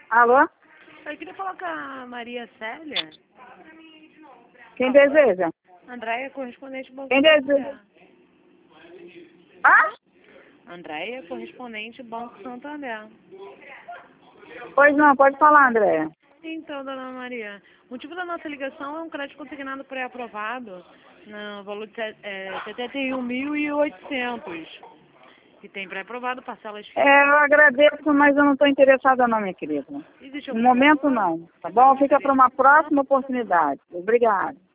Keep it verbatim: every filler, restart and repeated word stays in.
Alô? Eu queria falar com a Maria Célia. Quem deseja? Andréia, correspondente do Banco Quem deseja? Ah? Andréia, correspondente Banco Santander. Pois não, pode falar, Andréia. Então, dona Maria, o motivo da nossa ligação é um crédito consignado pré-aprovado no valor de é, setenta e um mil e oitocentos. Que tem pré-aprovado parcelas fixas. É, eu agradeço, mas eu não estou interessada não, minha querida. Existe No algum momento valor? não, tá bom? Fica para uma próxima oportunidade. Obrigada.